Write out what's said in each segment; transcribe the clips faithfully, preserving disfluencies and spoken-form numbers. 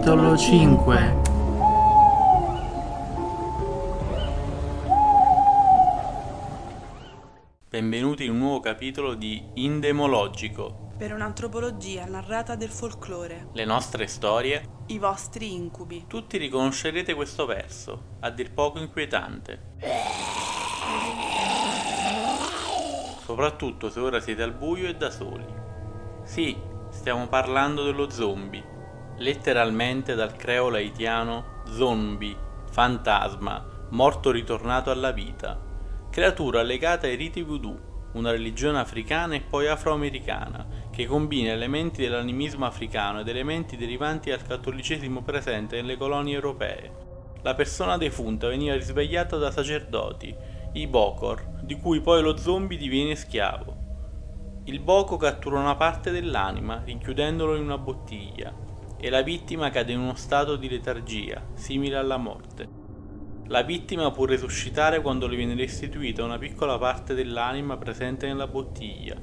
Capitolo cinque. Benvenuti in un nuovo capitolo di Indemologico. Per un'antropologia narrata del folklore. Le nostre storie. I vostri incubi. Tutti riconoscerete questo verso, a dir poco inquietante. Soprattutto se ora siete al buio e da soli. Sì, stiamo parlando dello zombie, letteralmente dal creolo haitiano zombie, fantasma, morto ritornato alla vita, creatura legata ai riti voodoo, una religione africana e poi afroamericana, che combina elementi dell'animismo africano ed elementi derivanti dal cattolicesimo presente nelle colonie europee. La persona defunta veniva risvegliata da sacerdoti, i Bokor, di cui poi lo zombie diviene schiavo. Il Boko cattura una parte dell'anima, rinchiudendolo in una bottiglia, e la vittima cade in uno stato di letargia, simile alla morte. La vittima può resuscitare quando le viene restituita una piccola parte dell'anima presente nella bottiglia.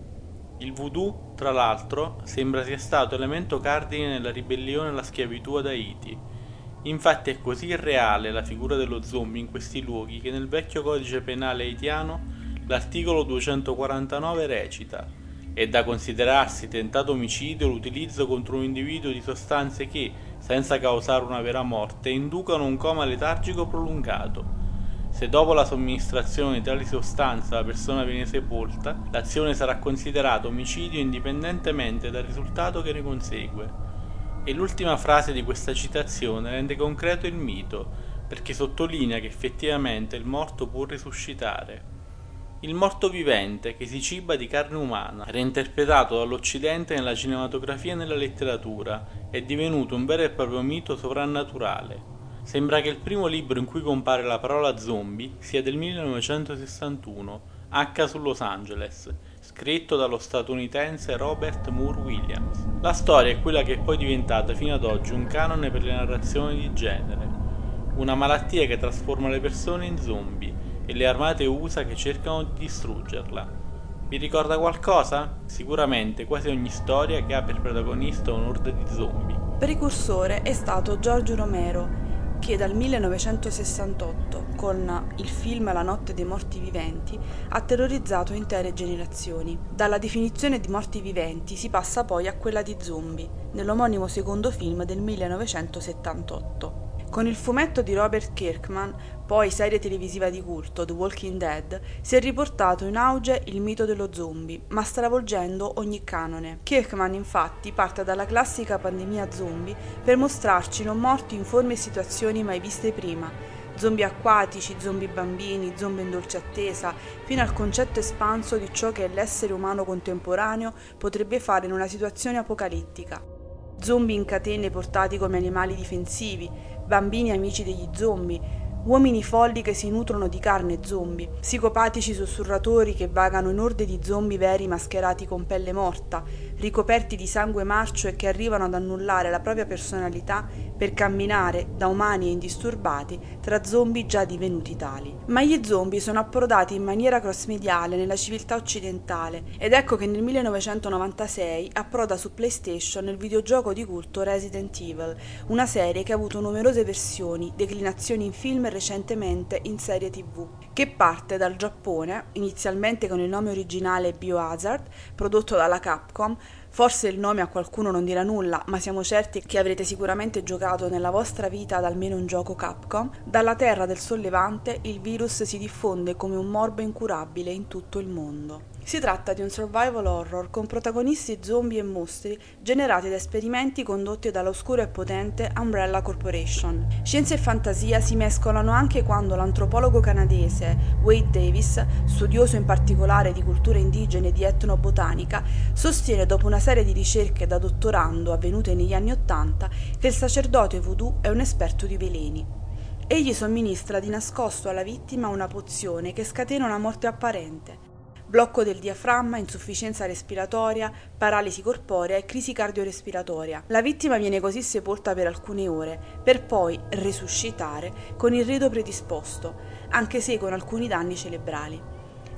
Il voodoo, tra l'altro, sembra sia stato elemento cardine nella ribellione alla schiavitù ad Haiti. Infatti è così reale la figura dello zombie in questi luoghi che nel vecchio codice penale haitiano l'articolo duecentoquarantanove recita: è da considerarsi tentato omicidio l'utilizzo contro un individuo di sostanze che, senza causare una vera morte, inducano un coma letargico prolungato. Se dopo la somministrazione di tali sostanze la persona viene sepolta, l'azione sarà considerata omicidio indipendentemente dal risultato che ne consegue. E l'ultima frase di questa citazione rende concreto il mito, perché sottolinea che effettivamente il morto può risuscitare. Il morto vivente, che si ciba di carne umana, reinterpretato dall'Occidente nella cinematografia e nella letteratura, è divenuto un vero e proprio mito sovrannaturale. Sembra che il primo libro in cui compare la parola zombie sia del millenovecentosessantuno, H su Los Angeles, scritto dallo statunitense Robert Moore Williams. La storia è quella che è poi diventata fino ad oggi un canone per le narrazioni di genere, una malattia che trasforma le persone in zombie e le armate U S A che cercano di distruggerla. Vi ricorda qualcosa? Sicuramente quasi ogni storia che ha per protagonista un'orda di zombie. Precursore è stato George Romero, che dal millenovecentosessantotto, con il film La notte dei morti viventi, ha terrorizzato intere generazioni. Dalla definizione di morti viventi si passa poi a quella di zombie, nell'omonimo secondo film del millenovecentosettantotto. Con il fumetto di Robert Kirkman, poi serie televisiva di culto The Walking Dead, si è riportato in auge il mito dello zombie, ma stravolgendo ogni canone. Kirkman infatti parte dalla classica pandemia zombie per mostrarci non morti in forme e situazioni mai viste prima, zombie acquatici, zombie bambini, zombie in dolce attesa, fino al concetto espanso di ciò che l'essere umano contemporaneo potrebbe fare in una situazione apocalittica. Zombie in catene portati come animali difensivi, bambini amici degli zombie, uomini folli che si nutrono di carne zombie, psicopatici sussurratori che vagano in orde di zombie veri mascherati con pelle morta, ricoperti di sangue marcio e che arrivano ad annullare la propria personalità per camminare, da umani e indisturbati, tra zombie già divenuti tali. Ma gli zombie sono approdati in maniera crossmediale nella civiltà occidentale, ed ecco che nel millenovecentonovantasei approda su PlayStation il videogioco di culto Resident Evil, una serie che ha avuto numerose versioni, declinazioni in film e recentemente in serie tivù, che parte dal Giappone, inizialmente con il nome originale Biohazard, prodotto dalla Capcom. Forse il nome a qualcuno non dirà nulla, ma siamo certi che avrete sicuramente giocato nella vostra vita ad almeno un gioco Capcom. Dalla terra del Sollevante il virus si diffonde come un morbo incurabile in tutto il mondo. Si tratta di un survival horror con protagonisti zombie e mostri generati da esperimenti condotti dall'oscura e potente Umbrella Corporation. Scienza e fantasia si mescolano anche quando l'antropologo canadese Wade Davis, studioso in particolare di culture indigene e di etnobotanica, sostiene dopo una serie di ricerche da dottorando avvenute negli anni Ottanta che il sacerdote voodoo è un esperto di veleni. Egli somministra di nascosto alla vittima una pozione che scatena una morte apparente. Blocco del diaframma, insufficienza respiratoria, paralisi corporea e crisi cardiorespiratoria. La vittima viene così sepolta per alcune ore, per poi resuscitare con il rito predisposto, anche se con alcuni danni cerebrali.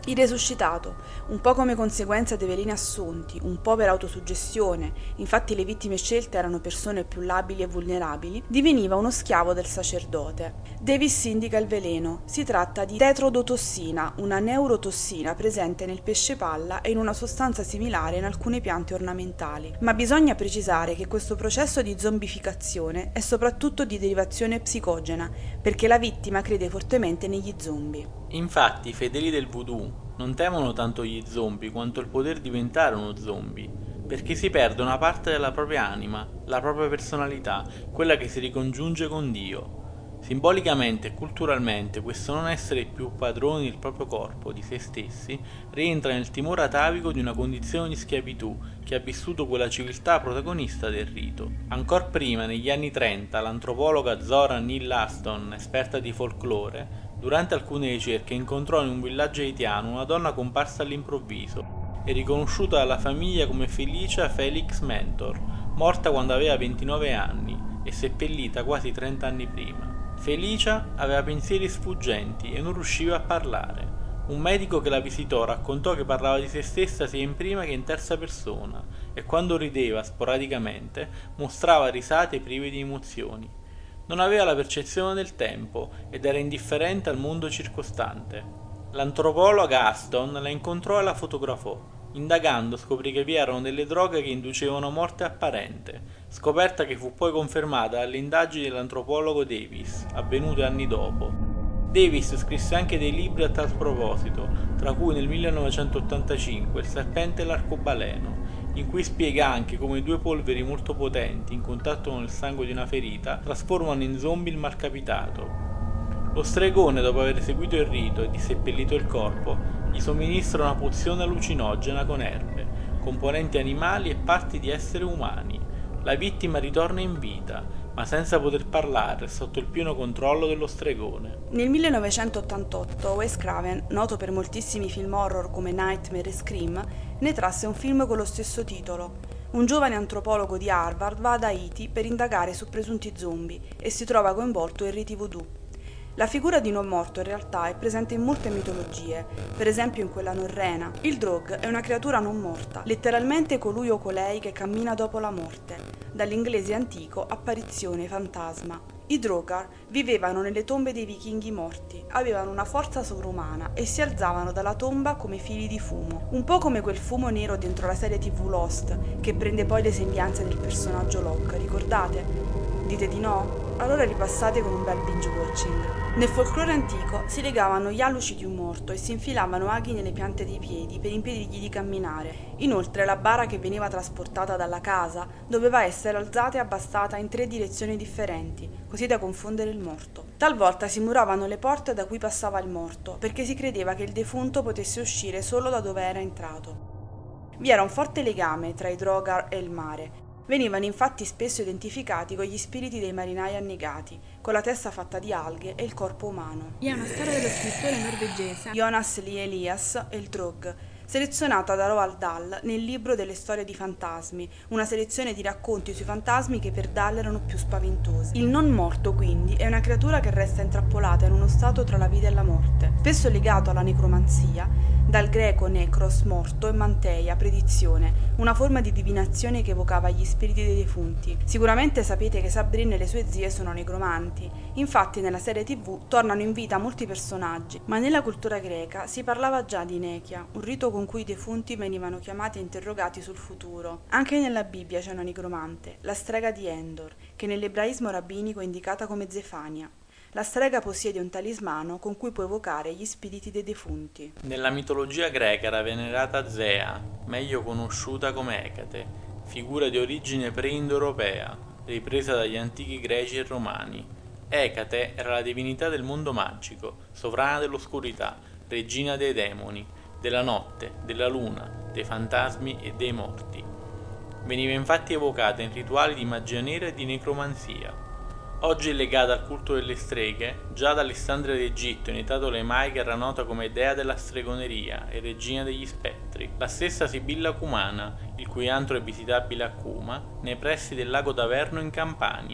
Il resuscitato, un po' come conseguenza dei veleni assunti, un po' per autosuggestione, infatti le vittime scelte erano persone più labili e vulnerabili, diveniva uno schiavo del sacerdote. Davis indica il veleno. Si tratta di tetrodotossina, una neurotossina presente nel pesce palla e in una sostanza similare in alcune piante ornamentali. Ma bisogna precisare che questo processo di zombificazione è soprattutto di derivazione psicogena, perché la vittima crede fortemente negli zombie. Infatti i fedeli del voodoo non temono tanto gli zombie quanto il poter diventare uno zombie, perché si perde una parte della propria anima, la propria personalità, quella che si ricongiunge con Dio. Simbolicamente e culturalmente questo non essere più padroni del proprio corpo, di se stessi, rientra nel timore atavico di una condizione di schiavitù che ha vissuto quella civiltà protagonista del rito. Ancor prima, negli anni trenta, l'antropologa Zora Neale Hurston, esperta di folklore, durante alcune ricerche incontrò in un villaggio haitiano una donna comparsa all'improvviso e riconosciuta dalla famiglia come Felicia Felix Mentor, morta quando aveva ventinove anni e seppellita quasi trenta anni prima. Felicia aveva pensieri sfuggenti e non riusciva a parlare. Un medico che la visitò raccontò che parlava di se stessa sia in prima che in terza persona e quando rideva sporadicamente mostrava risate prive di emozioni. Non aveva la percezione del tempo ed era indifferente al mondo circostante. L'antropologa Aston la incontrò e la fotografò. Indagando scoprì che vi erano delle droghe che inducevano morte apparente, scoperta che fu poi confermata dalle indagini dell'antropologo Davis, avvenute anni dopo. Davis scrisse anche dei libri a tal proposito, tra cui nel millenovecentottantacinque Il serpente e l'arcobaleno, in cui spiega anche come due polveri molto potenti in contatto con il sangue di una ferita trasformano in zombie il malcapitato. Lo stregone, dopo aver eseguito il rito e disseppellito il corpo, gli somministra una pozione allucinogena con erbe, componenti animali e parti di esseri umani. La vittima ritorna in vita, ma senza poter parlare, sotto il pieno controllo dello stregone. Nel millenovecentottantotto Wes Craven, noto per moltissimi film horror come Nightmare e Scream, ne trasse un film con lo stesso titolo. Un giovane antropologo di Harvard va ad Haiti per indagare su presunti zombie e si trova coinvolto in riti voodoo. La figura di non morto in realtà è presente in molte mitologie, per esempio in quella norrena. Il Drog è una creatura non morta, letteralmente colui o colei che cammina dopo la morte, dall'inglese antico apparizione, fantasma. I Drogar vivevano nelle tombe dei vichinghi morti, avevano una forza sovrumana e si alzavano dalla tomba come fili di fumo, un po' come quel fumo nero dentro la serie tivù Lost, che prende poi le sembianze del personaggio Locke, ricordate? Dite di no? Allora ripassate con un bel binge watching. Nel folklore antico si legavano gli alluci di un morto e si infilavano aghi nelle piante dei piedi per impedirgli di camminare. Inoltre la bara che veniva trasportata dalla casa doveva essere alzata e abbassata in tre direzioni differenti, così da confondere il morto. Talvolta si muravano le porte da cui passava il morto, perché si credeva che il defunto potesse uscire solo da dove era entrato. Vi era un forte legame tra i Drogar e il mare. Venivano infatti spesso identificati con gli spiriti dei marinai annegati, con la testa fatta di alghe e il corpo umano. Vi è una storia dello scrittore norvegese Jonas Lie Elias e il Drog, selezionata da Roald Dahl nel libro delle storie di fantasmi, una selezione di racconti sui fantasmi che per Dahl erano più spaventosi. Il non morto, quindi, è una creatura che resta intrappolata in uno stato tra la vita e la morte, spesso legato alla necromanzia, dal greco necros, morto, e manteia, predizione, una forma di divinazione che evocava gli spiriti dei defunti. Sicuramente sapete che Sabrina e le sue zie sono necromanti, infatti nella serie tivù tornano in vita molti personaggi, ma nella cultura greca si parlava già di Nechia, un rito con cui i defunti venivano chiamati e interrogati sul futuro. Anche nella Bibbia c'è una necromante, la strega di Endor, che nell'ebraismo rabbinico è indicata come Zefania. La strega possiede un talismano con cui può evocare gli spiriti dei defunti. Nella mitologia greca era venerata Zea, meglio conosciuta come Ecate, figura di origine pre-indoeuropea, ripresa dagli antichi greci e romani. Ecate era la divinità del mondo magico, sovrana dell'oscurità, regina dei demoni, della notte, della luna, dei fantasmi e dei morti. Veniva infatti evocata in rituali di magia nera e di necromanzia. Oggi è legata al culto delle streghe, già da Alessandria d'Egitto in età tolemaica era nota come dea della stregoneria e regina degli spettri. La stessa Sibilla Cumana, il cui antro è visitabile a Cuma, nei pressi del lago d'Averno in Campania,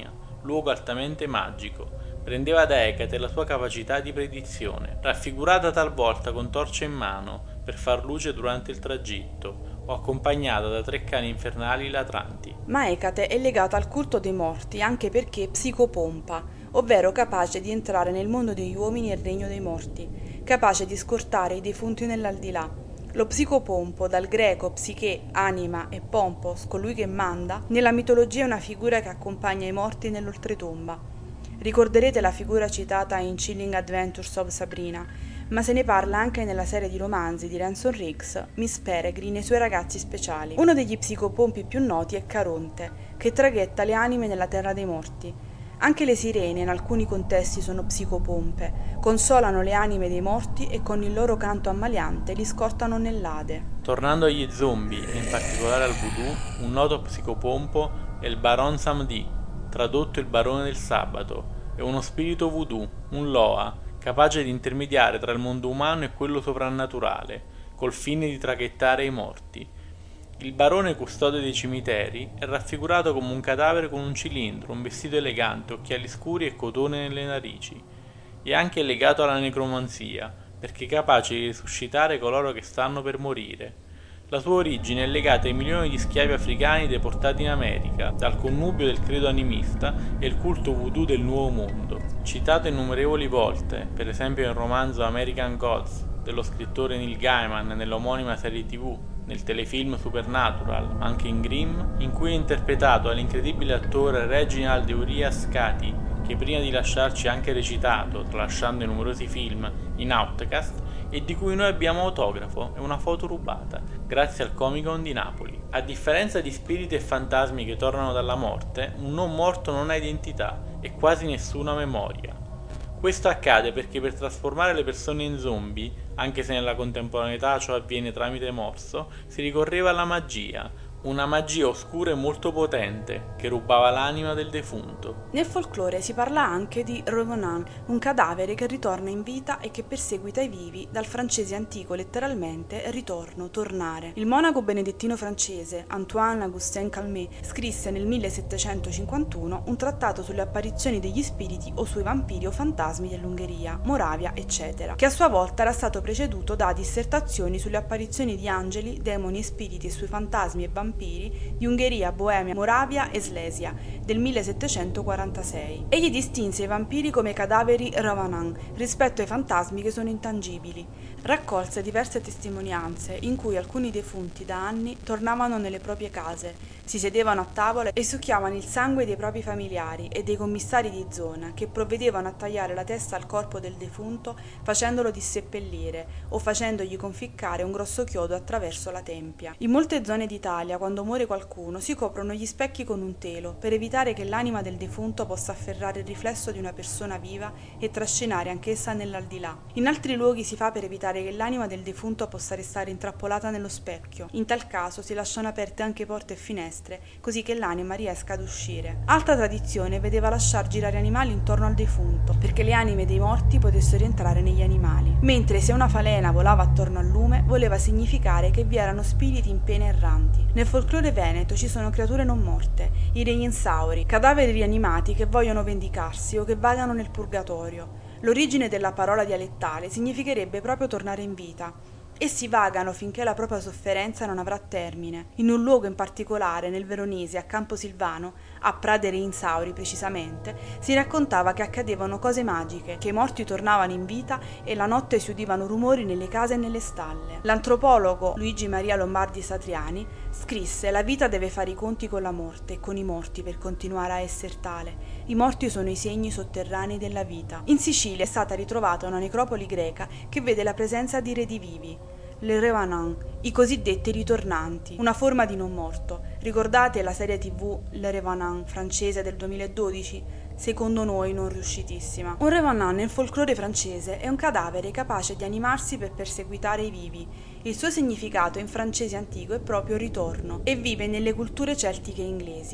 luogo altamente magico. Prendeva da Ecate la sua capacità di predizione, raffigurata talvolta con torcia in mano per far luce durante il tragitto, o accompagnata da tre cani infernali latranti. Ma Ecate è legata al culto dei morti anche perché psicopompa, ovvero capace di entrare nel mondo degli uomini e il regno dei morti, capace di scortare i defunti nell'aldilà. Lo psicopompo, dal greco psiche, anima, e pompos, colui che manda, nella mitologia è una figura che accompagna i morti nell'oltretomba. Ricorderete la figura citata in Chilling Adventures of Sabrina, ma se ne parla anche nella serie di romanzi di Ransom Riggs, Miss Peregrine e i suoi ragazzi speciali. Uno degli psicopompi più noti è Caronte, che traghetta le anime nella terra dei morti. Anche le sirene in alcuni contesti sono psicopompe, consolano le anime dei morti e con il loro canto ammaliante li scortano nell'Ade. Tornando agli zombie, e in particolare al voodoo, un noto psicopompo è il Baron Samedi, tradotto il barone del sabato. È uno spirito voodoo, un loa, capace di intermediare tra il mondo umano e quello soprannaturale, col fine di traghettare i morti. Il barone custode dei cimiteri è raffigurato come un cadavere con un cilindro, un vestito elegante, occhiali scuri e cotone nelle narici. È anche legato alla necromanzia, perché è capace di risuscitare coloro che stanno per morire. La sua origine è legata ai milioni di schiavi africani deportati in America, dal connubio del credo animista e il culto voodoo del Nuovo Mondo. Citato innumerevoli volte, per esempio nel romanzo American Gods dello scrittore Neil Gaiman e nell'omonima serie tv, nel telefilm Supernatural, ma anche in Grimm, in cui è interpretato dall'incredibile attore Reginald Urias Cati, che prima di lasciarci ha anche recitato, tralasciando i numerosi film, in Outcast, e di cui noi abbiamo autografo e una foto rubata, grazie al Comic Con di Napoli. A differenza di spiriti e fantasmi che tornano dalla morte, un non morto non ha identità e quasi nessuna memoria. Questo accade perché per trasformare le persone in zombie, anche se nella contemporaneità ciò avviene tramite morso, si ricorreva alla magia, una magia oscura e molto potente, che rubava l'anima del defunto. Nel folklore si parla anche di revenant, un cadavere che ritorna in vita e che perseguita i vivi, dal francese antico letteralmente ritorno, tornare. Il monaco benedettino francese Antoine Augustin Calmet scrisse nel millesettecentocinquantuno un trattato sulle apparizioni degli spiriti o sui vampiri o fantasmi dell'Ungheria, Moravia, eccetera, che a sua volta era stato preceduto da dissertazioni sulle apparizioni di angeli, demoni e spiriti e sui fantasmi e vampiri di Ungheria, Boemia, Moravia e Slesia del millesettecentoquarantasei. Egli distinse i vampiri come cadaveri revenant rispetto ai fantasmi che sono intangibili. Raccolse diverse testimonianze in cui alcuni defunti da anni tornavano nelle proprie case, si sedevano a tavola e succhiavano il sangue dei propri familiari e dei commissari di zona che provvedevano a tagliare la testa al corpo del defunto facendolo disseppellire o facendogli conficcare un grosso chiodo attraverso la tempia. In molte zone d'Italia, quando muore qualcuno, si coprono gli specchi con un telo per evitare che l'anima del defunto possa afferrare il riflesso di una persona viva e trascinare anch'essa nell'aldilà. In altri luoghi si fa per evitare che l'anima del defunto possa restare intrappolata nello specchio. In tal caso si lasciano aperte anche porte e finestre, così che l'anima riesca ad uscire. Altra tradizione vedeva lasciar girare animali intorno al defunto, perché le anime dei morti potessero entrare negli animali. Mentre se una falena volava attorno al lume, voleva significare che vi erano spiriti in pena erranti. Nel folklore veneto ci sono creature non morte, i reninsauri, cadaveri rianimati che vogliono vendicarsi o che vagano nel purgatorio. L'origine della parola dialettale significherebbe proprio tornare in vita. Essi vagano finché la propria sofferenza non avrà termine. In un luogo in particolare, nel Veronese, a Camposilvano, a Pradere Insauri precisamente, si raccontava che accadevano cose magiche, che i morti tornavano in vita e la notte si udivano rumori nelle case e nelle stalle. L'antropologo Luigi Maria Lombardi Satriani scrisse: «La vita deve fare i conti con la morte e con i morti per continuare a essere tale. I morti sono i segni sotterranei della vita». In Sicilia è stata ritrovata una necropoli greca che vede la presenza di redivivi, le revenant, i cosiddetti ritornanti, una forma di non morto. Ricordate la serie tv Le Revenant francese del duemiladodici? Secondo noi non riuscitissima. Un revenant nel folklore francese è un cadavere capace di animarsi per perseguitare i vivi. Il suo significato in francese antico è proprio ritorno e vive nelle culture celtiche e inglesi.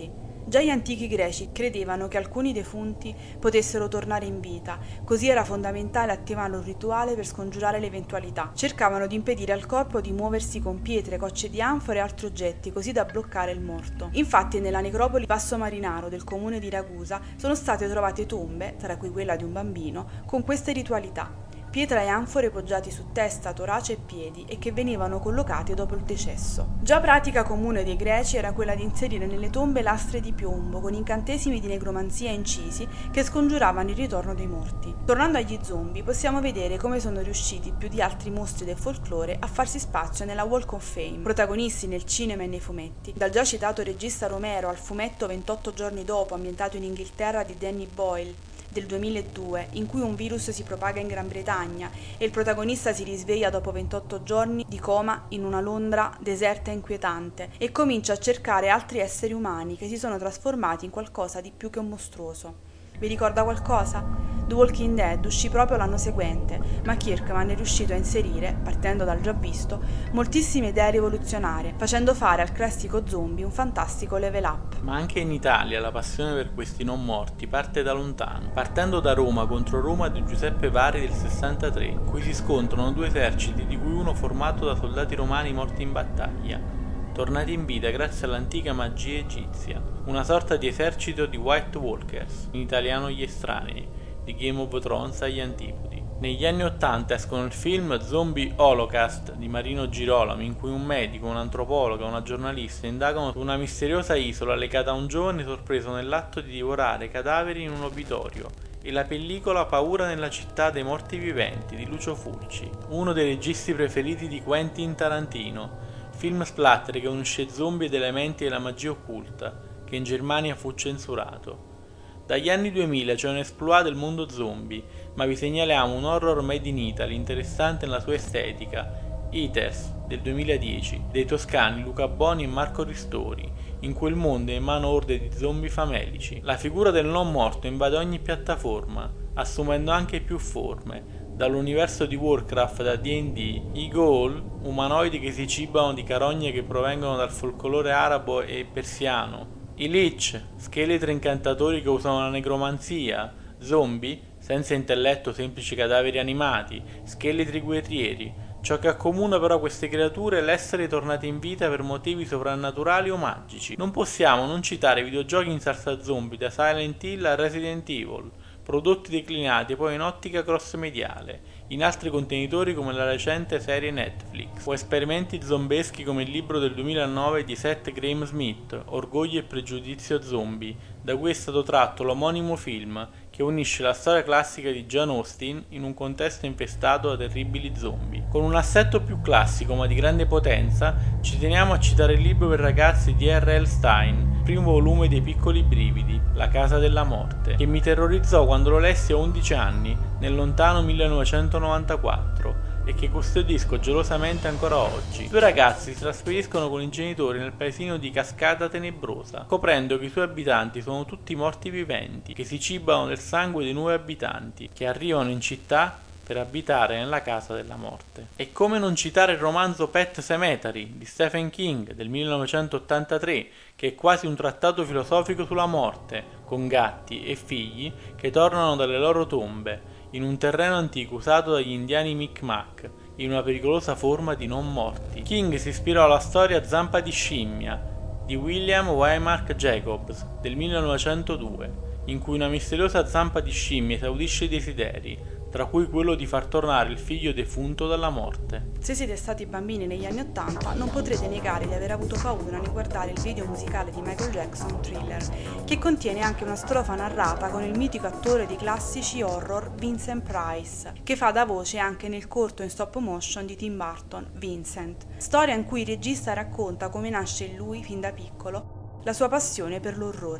Già gli antichi greci credevano che alcuni defunti potessero tornare in vita, così era fondamentale attivare un rituale per scongiurare l'eventualità. Cercavano di impedire al corpo di muoversi con pietre, cocce di anfore e altri oggetti, così da bloccare il morto. Infatti nella necropoli Passo Marinaro del comune di Ragusa sono state trovate tombe, tra cui quella di un bambino, con queste ritualità. Pietra e anfore poggiati su testa, torace e piedi e che venivano collocati dopo il decesso. Già pratica comune dei greci era quella di inserire nelle tombe lastre di piombo con incantesimi di negromanzia incisi che scongiuravano il ritorno dei morti. Tornando agli zombie, possiamo vedere come sono riusciti più di altri mostri del folklore a farsi spazio nella Walk of Fame, protagonisti nel cinema e nei fumetti. Dal già citato regista Romero al fumetto ventotto giorni dopo, ambientato in Inghilterra, di Danny Boyle del duemiladue, in cui un virus si propaga in Gran Bretagna e il protagonista si risveglia dopo ventotto giorni di coma in una Londra deserta e inquietante e comincia a cercare altri esseri umani che si sono trasformati in qualcosa di più che un mostruoso. Vi ricorda qualcosa? The Walking Dead uscì proprio l'anno seguente, ma Kirkman è riuscito a inserire, partendo dal già visto, moltissime idee rivoluzionarie, facendo fare al classico zombie un fantastico level up. Ma anche in Italia la passione per questi non morti parte da lontano, partendo da Roma contro Roma di Giuseppe Vari del sessantatré, in cui si scontrano due eserciti di cui uno formato da soldati romani morti in battaglia, tornati in vita grazie all'antica magia egizia, una sorta di esercito di White Walkers, in italiano gli estranei, di Game of Thrones agli antipodi. Negli anni ottanta escono il film Zombie Holocaust di Marino Girolamo, in cui un medico, un'antropologa e una giornalista indagano su una misteriosa isola legata a un giovane sorpreso nell'atto di divorare cadaveri in un obitorio, e la pellicola Paura nella città dei morti viventi di Lucio Fulci, uno dei registi preferiti di Quentin Tarantino, film splatter che unisce zombie ed elementi della magia occulta, che in Germania fu censurato. Dagli anni duemila c'è un exploit del mondo zombie, ma vi segnaliamo un horror made in Italy interessante nella sua estetica, Eaters del duemiladieci, dei toscani Luca Boni e Marco Ristori, in cui il mondo è in mano a orde di zombie famelici. La figura del non morto invade ogni piattaforma, assumendo anche più forme, dall'universo di Warcraft da D and D, i ghoul, umanoidi che si cibano di carogne che provengono dal folklore arabo e persiano, i lich, scheletri incantatori che usano la negromanzia, zombie, senza intelletto semplici cadaveri animati, scheletri guerrieri. Ciò che accomuna però queste creature è l'essere tornate in vita per motivi sovrannaturali o magici. Non possiamo non citare videogiochi in salsa zombie da Silent Hill a Resident Evil, prodotti declinati poi in ottica cross-mediale, in altri contenitori come la recente serie Netflix, o esperimenti zombeschi come il libro del duemilanove di Seth Grahame Smith, Orgoglio e pregiudizio zombie, da cui è stato tratto l'omonimo film, che unisce la storia classica di Jane Austen in un contesto infestato da terribili zombie. Con un assetto più classico ma di grande potenza, ci teniamo a citare il libro per ragazzi di R L Stein, primo volume dei Piccoli Brividi, La casa della morte, che mi terrorizzò quando lo lessi a undici anni, nel lontano millenovecentonovantaquattro, e che custodisco gelosamente ancora oggi. Due ragazzi si trasferiscono con i genitori nel paesino di Cascata Tenebrosa, scoprendo che i suoi abitanti sono tutti morti viventi, che si cibano del sangue dei nuovi abitanti, che arrivano in città per abitare nella casa della morte. E come non citare il romanzo Pet Sematary di Stephen King del millenovecentottantatré, che è quasi un trattato filosofico sulla morte, con gatti e figli che tornano dalle loro tombe, in un terreno antico usato dagli indiani Micmac, in una pericolosa forma di non morti. King si ispirò alla storia Zampa di scimmia di William Waymark Jacobs del millenovecentodue, in cui una misteriosa zampa di scimmia esaudisce i desideri, tra cui quello di far tornare il figlio defunto dalla morte. Se siete stati bambini negli anni ottanta, non potrete negare di aver avuto paura nel guardare il video musicale di Michael Jackson, Thriller, che contiene anche una strofa narrata con il mitico attore di classici horror Vincent Price, che fa da voce anche nel corto in stop motion di Tim Burton, Vincent, storia in cui il regista racconta come nasce in lui, fin da piccolo, la sua passione per l'orrore.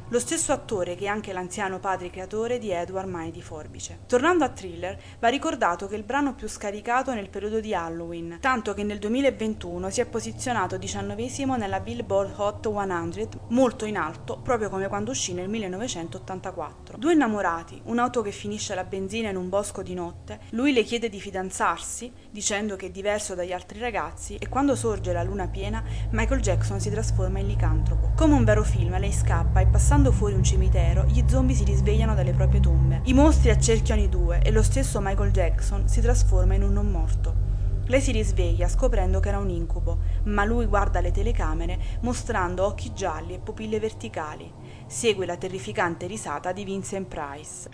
lo stesso attore che è anche l'anziano padre creatore di Edward Mai di Forbice. Tornando a Thriller, va ricordato che è il brano più scaricato nel periodo di Halloween, tanto che nel duemilaventuno si è posizionato diciannovesimo nella Billboard Hot cento, molto in alto, proprio come quando uscì nel millenovecentottantaquattro. Due innamorati, un'auto che finisce la benzina in un bosco di notte, lui le chiede di fidanzarsi, dicendo che è diverso dagli altri ragazzi, e quando sorge la luna piena, Michael Jackson si trasforma in licantropo. Come un vero film, lei scappa e passando fuori un cimitero, gli zombie si risvegliano dalle proprie tombe. I mostri accerchiano i due e lo stesso Michael Jackson si trasforma in un non morto. Lei si risveglia scoprendo che era un incubo, ma lui guarda le telecamere mostrando occhi gialli e pupille verticali. Segue la terrificante risata di Vincent Price.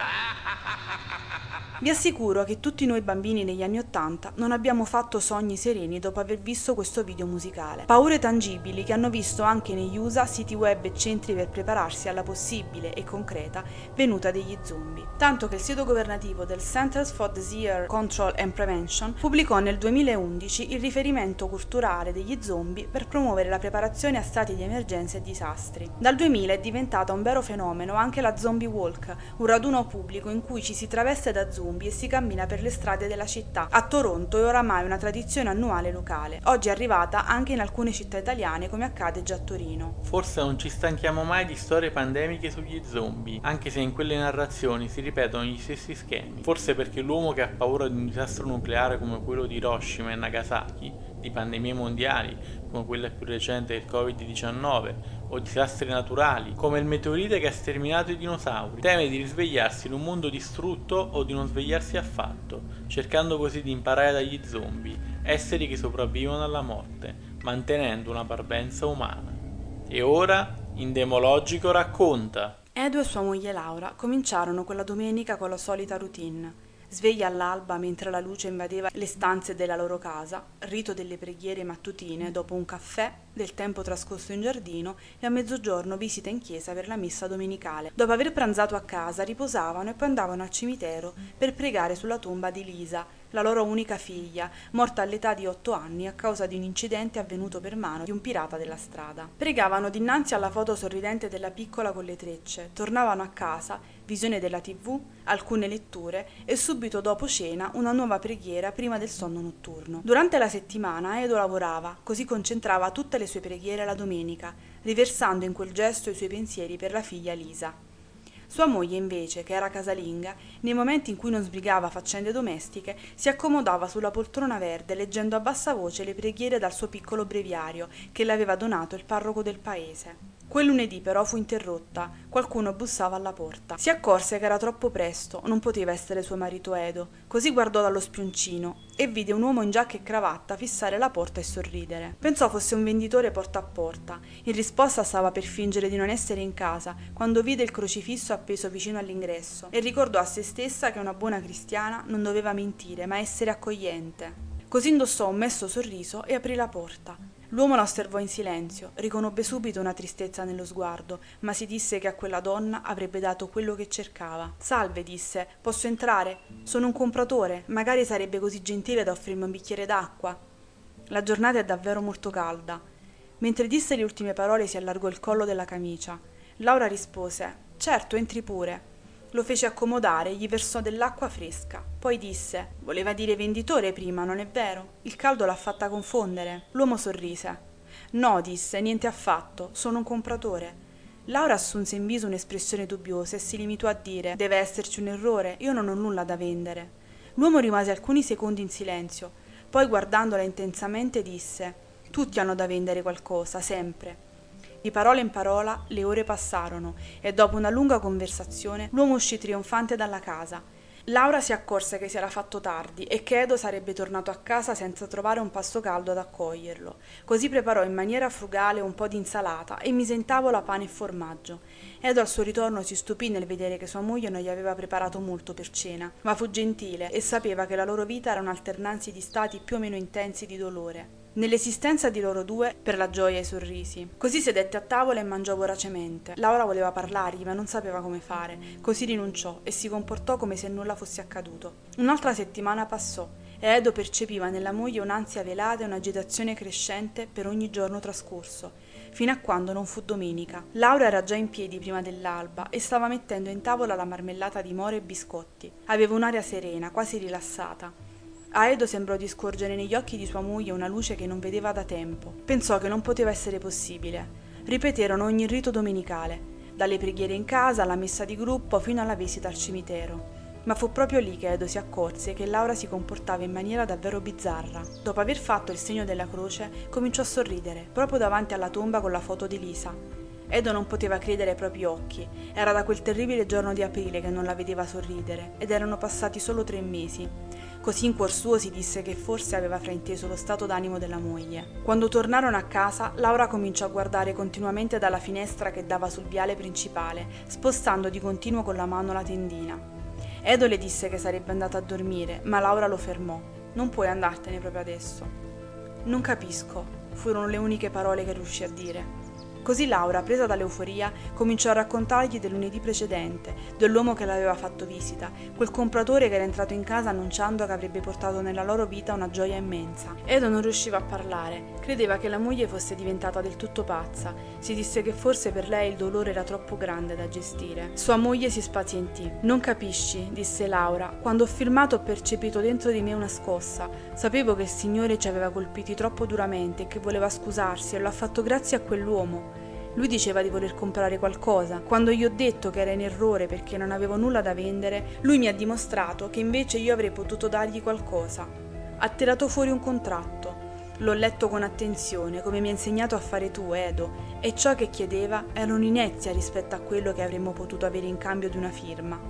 Vi assicuro che tutti noi bambini negli anni Ottanta non abbiamo fatto sogni sereni dopo aver visto questo video musicale. Paure tangibili che hanno visto anche negli U S A siti web e centri per prepararsi alla possibile e concreta venuta degli zombie. Tanto che il sito governativo del Centers for Disease Control and Prevention pubblicò nel duemilaundici il riferimento culturale degli zombie per promuovere la preparazione a stati di emergenza e disastri. Dal duemila è diventata un vero fenomeno anche la Zombie Walk, un raduno pubblico in cui ci si traveste da zombie e si cammina per le strade della città. A Toronto è oramai una tradizione annuale locale, oggi è arrivata anche in alcune città italiane come accade già a Torino. Forse non ci stanchiamo mai di storie pandemiche sugli zombie, anche se in quelle narrazioni si ripetono gli stessi schemi. Forse perché l'uomo che ha paura di un disastro nucleare come quello di Hiroshima e Nagasaki, di pandemie mondiali come quella più recente del covid diciannove, o disastri naturali come il meteorite che ha sterminato i dinosauri, teme di risvegliarsi in un mondo distrutto o di non svegliarsi affatto, cercando così di imparare dagli zombie, esseri che sopravvivono alla morte, mantenendo una parvenza umana. E ora Indemologico racconta. Edo e sua moglie Laura cominciarono quella domenica con la solita routine. Sveglia all'alba mentre la luce invadeva le stanze della loro casa, rito delle preghiere mattutine dopo un caffè, del tempo trascorso in giardino e a mezzogiorno visita in chiesa per la messa domenicale. Dopo aver pranzato a casa riposavano e poi andavano al cimitero per pregare sulla tomba di Lisa, la loro unica figlia, morta all'età di otto anni a causa di un incidente avvenuto per mano di un pirata della strada. Pregavano dinanzi alla foto sorridente della piccola con le trecce, tornavano a casa, visione della tivù, alcune letture e subito dopo cena una nuova preghiera prima del sonno notturno. Durante la settimana Edo lavorava, così concentrava tutte le sue preghiere la domenica, riversando in quel gesto i suoi pensieri per la figlia Lisa. Sua moglie invece, che era casalinga, nei momenti in cui non sbrigava faccende domestiche, si accomodava sulla poltrona verde leggendo a bassa voce le preghiere dal suo piccolo breviario che le aveva donato il parroco del paese. Quel lunedì però fu interrotta, qualcuno bussava alla porta. Si accorse che era troppo presto, non poteva essere suo marito Edo, così guardò dallo spioncino e vide un uomo in giacca e cravatta fissare la porta e sorridere. Pensò fosse un venditore porta a porta. In risposta stava per fingere di non essere in casa, quando vide il crocifisso appeso vicino all'ingresso e ricordò a se stessa che una buona cristiana non doveva mentire, ma essere accogliente. Così indossò un mesto sorriso e aprì la porta. L'uomo la osservò in silenzio, riconobbe subito una tristezza nello sguardo, ma si disse che a quella donna avrebbe dato quello che cercava. «Salve», disse, «posso entrare? Sono un compratore, magari sarebbe così gentile da offrirmi un bicchiere d'acqua». La giornata è davvero molto calda. Mentre disse le ultime parole si allargò il collo della camicia. Laura rispose, «Certo, entri pure». Lo fece accomodare e gli versò dell'acqua fresca. Poi disse, «Voleva dire venditore prima, non è vero? Il caldo l'ha fatta confondere». L'uomo sorrise. «No», disse, «niente affatto, sono un compratore». Laura assunse in viso un'espressione dubbiosa e si limitò a dire, «Deve esserci un errore, io non ho nulla da vendere». L'uomo rimase alcuni secondi in silenzio, poi guardandola intensamente disse, «Tutti hanno da vendere qualcosa, sempre». Di parola in parola le ore passarono e dopo una lunga conversazione l'uomo uscì trionfante dalla casa. Laura si accorse che si era fatto tardi e che Edo sarebbe tornato a casa senza trovare un pasto caldo ad accoglierlo. Così preparò in maniera frugale un po' di insalata e mise in tavola pane e formaggio. Edo al suo ritorno si stupì nel vedere che sua moglie non gli aveva preparato molto per cena, ma fu gentile e sapeva che la loro vita era un'alternanza di stati più o meno intensi di dolore. Nell'esistenza di loro due, per la gioia e i sorrisi. Così sedette a tavola e mangiò voracemente. Laura voleva parlargli, ma non sapeva come fare, così rinunciò e si comportò come se nulla fosse accaduto. Un'altra settimana passò e Edo percepiva nella moglie un'ansia velata e un'agitazione crescente per ogni giorno trascorso. fino a quando non fu domenica. Laura era già in piedi prima dell'alba e stava mettendo in tavola la marmellata di more e biscotti. Aveva un'aria serena, quasi rilassata. A Edo sembrò di scorgere negli occhi di sua moglie una luce che non vedeva da tempo. Pensò che non poteva essere possibile. Ripeterono ogni rito domenicale, dalle preghiere in casa alla messa di gruppo fino alla visita al cimitero. Ma fu proprio lì che Edo si accorse che Laura si comportava in maniera davvero bizzarra. Dopo aver fatto il segno della croce, cominciò a sorridere, proprio davanti alla tomba con la foto di Lisa. Edo non poteva credere ai propri occhi. Era da quel terribile giorno di aprile che non la vedeva sorridere, ed erano passati solo tre mesi. Così in cuor suo si disse che forse aveva frainteso lo stato d'animo della moglie. Quando tornarono a casa, Laura cominciò a guardare continuamente dalla finestra che dava sul viale principale, spostando di continuo con la mano la tendina. Edo le disse che sarebbe andata a dormire, ma Laura lo fermò. «Non puoi andartene proprio adesso». «Non capisco», furono le uniche parole che riuscì a dire. Così Laura, presa dall'euforia, cominciò a raccontargli del lunedì precedente, dell'uomo che l'aveva fatto visita, quel compratore che era entrato in casa annunciando che avrebbe portato nella loro vita una gioia immensa. Edo non riusciva a parlare, credeva che la moglie fosse diventata del tutto pazza, si disse che forse per lei il dolore era troppo grande da gestire. Sua moglie si spazientì. «Non capisci», disse Laura, «quando ho filmato ho percepito dentro di me una scossa, sapevo che il Signore ci aveva colpiti troppo duramente e che voleva scusarsi e l'ho fatto grazie a quell'uomo. Lui diceva di voler comprare qualcosa. Quando gli ho detto che era in errore perché non avevo nulla da vendere, lui mi ha dimostrato che invece io avrei potuto dargli qualcosa. Ha tirato fuori un contratto. L'ho letto con attenzione, come mi hai insegnato a fare tu, Edo, e ciò che chiedeva era un'inezia rispetto a quello che avremmo potuto avere in cambio di una firma».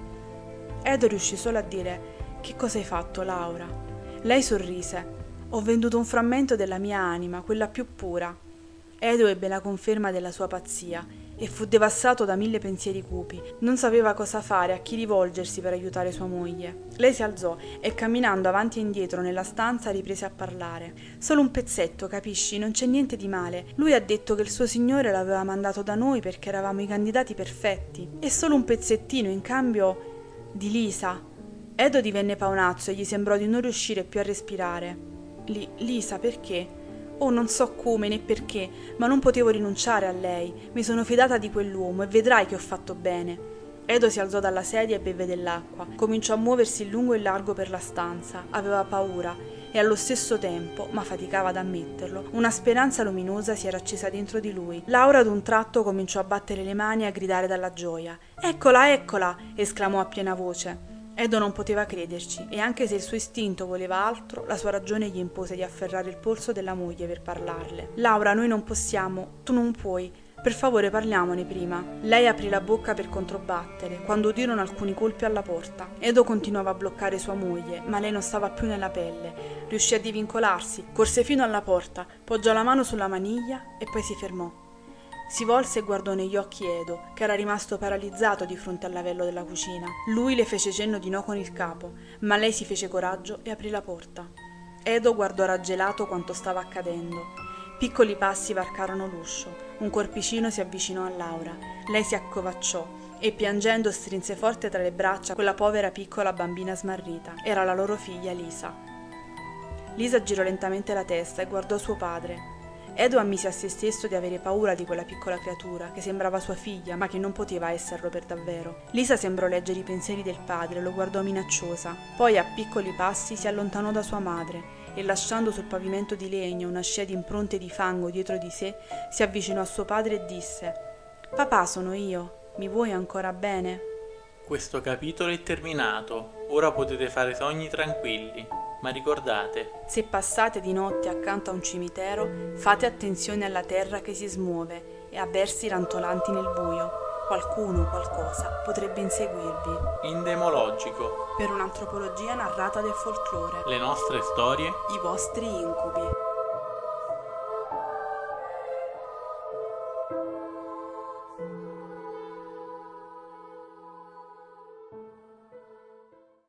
Edo riuscì solo a dire: «Che cosa hai fatto, Laura?» Lei sorrise. «Ho venduto un frammento della mia anima, quella più pura». Edo ebbe la conferma della sua pazzia e fu devastato da mille pensieri cupi. Non sapeva cosa fare, a chi rivolgersi per aiutare sua moglie. Lei si alzò e camminando avanti e indietro nella stanza riprese a parlare. «Solo un pezzetto, capisci? Non c'è niente di male. Lui ha detto che il suo signore l'aveva mandato da noi perché eravamo i candidati perfetti. È solo un pezzettino in cambio di Lisa». Edo divenne paonazzo e gli sembrò di non riuscire più a respirare. Li- Lisa, perché? Oh, non so come né perché, ma non potevo rinunciare a lei. Mi sono fidata di quell'uomo e vedrai che ho fatto bene». Edo si alzò dalla sedia e beve dell'acqua. Cominciò a muoversi in lungo e largo per la stanza. Aveva paura e allo stesso tempo, ma faticava ad ammetterlo, una speranza luminosa si era accesa dentro di lui. Laura ad un tratto cominciò a battere le mani e a gridare dalla gioia. «Eccola, eccola!» esclamò a piena voce. Edo non poteva crederci e anche se il suo istinto voleva altro, la sua ragione gli impose di afferrare il polso della moglie per parlarle. «Laura, noi non possiamo, tu non puoi, per favore parliamone prima». Lei aprì la bocca per controbattere, quando udirono alcuni colpi alla porta. Edo continuava a bloccare sua moglie, ma lei non stava più nella pelle. Riuscì a divincolarsi, corse fino alla porta, poggiò la mano sulla maniglia e poi si fermò. Si volse e guardò negli occhi Edo, che era rimasto paralizzato di fronte al lavello della cucina. Lui le fece cenno di no con il capo, ma lei si fece coraggio e aprì la porta. Edo guardò raggelato quanto stava accadendo. Piccoli passi varcarono l'uscio. Un corpicino si avvicinò a Laura. Lei si accovacciò e piangendo strinse forte tra le braccia quella povera piccola bambina smarrita. Era la loro figlia Lisa. Lisa girò lentamente la testa e guardò suo padre. Edo ammise a se stesso di avere paura di quella piccola creatura, che sembrava sua figlia, ma che non poteva esserlo per davvero. Lisa sembrò leggere i pensieri del padre, lo guardò minacciosa. Poi a piccoli passi si allontanò da sua madre e, lasciando sul pavimento di legno una scia di impronte di fango dietro di sé, si avvicinò a suo padre e disse: «Papà, sono io. Mi vuoi ancora bene?» Questo capitolo è terminato. Ora potete fare sogni tranquilli. Ma ricordate, se passate di notte accanto a un cimitero, fate attenzione alla terra che si smuove e a versi rantolanti nel buio. Qualcuno, qualcosa, potrebbe inseguirvi. Indemologico. Per un'antropologia narrata del folklore. Le nostre storie. I vostri incubi.